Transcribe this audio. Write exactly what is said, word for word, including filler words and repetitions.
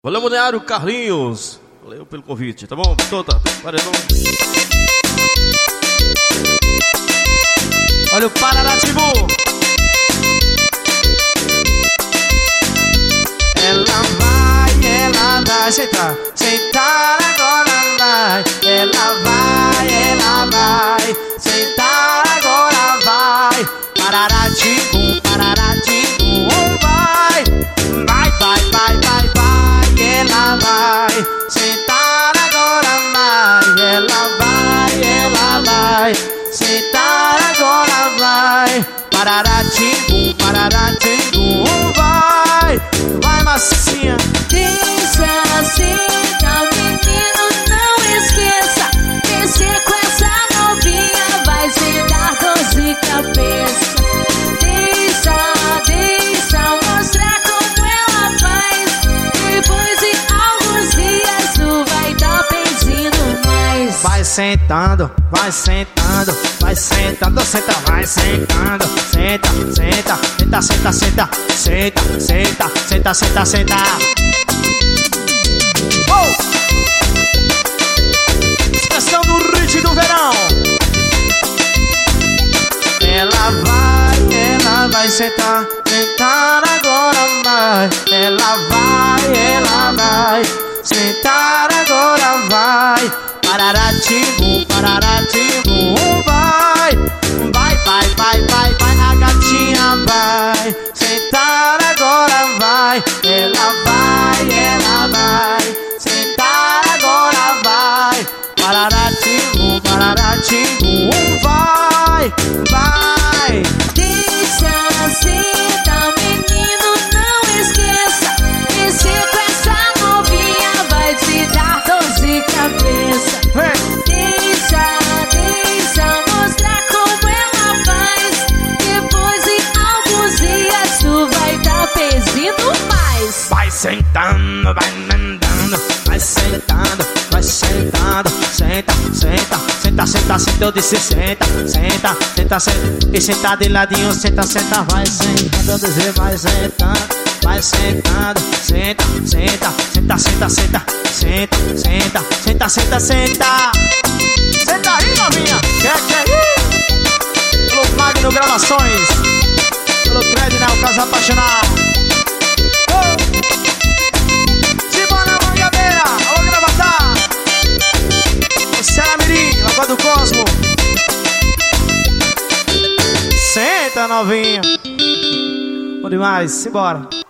Valeu, Balneário Carlinhos. Valeu pelo convite, tá bom? Tota, paredão. Olha o Pararatibu. Ela vai, ela vai sentar, sentar agora vai. Ela vai, ela vai sentar agora vai. Pararatibu, pararatibu, vai. Vai, vai, vai, vai, vai. Ela vai sentar agora vai. Ela vai, ela vai sentar agora vai. Pararatibu, pararatibu, vai. Vai, massinha. Deixa senta, menino, não esqueça. Descer com essa novinha vai sentar doze cabeças. Deixa, deixa mostrar como ela faz. Depois de alguns dias tu vai tá pedindo mais. Vai sentando, vai sentando, vai sentando, senta, vai sentando. Senta, senta, senta, senta, senta, senta, senta, senta, senta, senta. Oh! Expressão do ritmo do verão. Ela vai, ela vai sentar, sentar agora vai. Ela vai, ela vai sentar agora vai. Pararatibu, pararatibu, vai. Vai, vai, vai, vai, vai, a gatinha vai. Sentar agora vai. Ela vai, ela vai sentar agora vai. Pararatibu, pararatibu, vai, vai. Deixa senta, menino, não esqueça. Descer com essa novinha vai te dar doze cabeças. Deixa, deixa mostrar como ela faz. Depois de alguns dias tu vai tá pedindo mais. Vai sentando, vai mandando, vai sentando, vai sentando. Senta, senta, senta, senta, senta, eu disse senta, senta, senta, senta. E senta de ladinho, senta, senta, vai sentando, eu disse vai sentando. Vai sentando, senta, senta, senta, senta, senta, senta, senta, senta, senta, senta. Senta aí, novinha, quer, quer ir? Pelo Magno Gravações, pelo Cred, né, o caso apaixonado. Oh! Simbora, Mangabeira, alô, Gravatar. O Ceramirim, Lagoa do Cosmo. Senta, novinha. Bom demais, simbora.